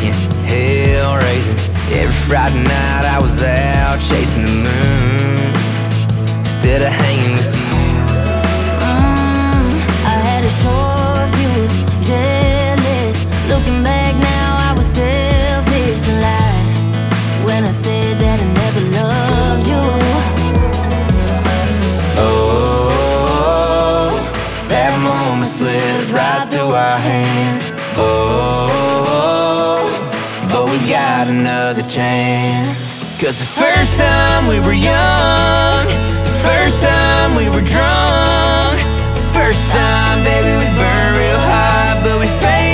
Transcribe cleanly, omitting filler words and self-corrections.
breaking, hell raising. Every Friday night I was out chasing the moon instead of hanging with you. I had a short fuse, jealous. Looking back now, I was selfish and lied when I said that I never loved you. Oh, that moment slipped right through our hands. Oh, but we got another chance. 'Cause the first time we were young, the first time we were drunk, the first time, baby, we burned real hot, but we faded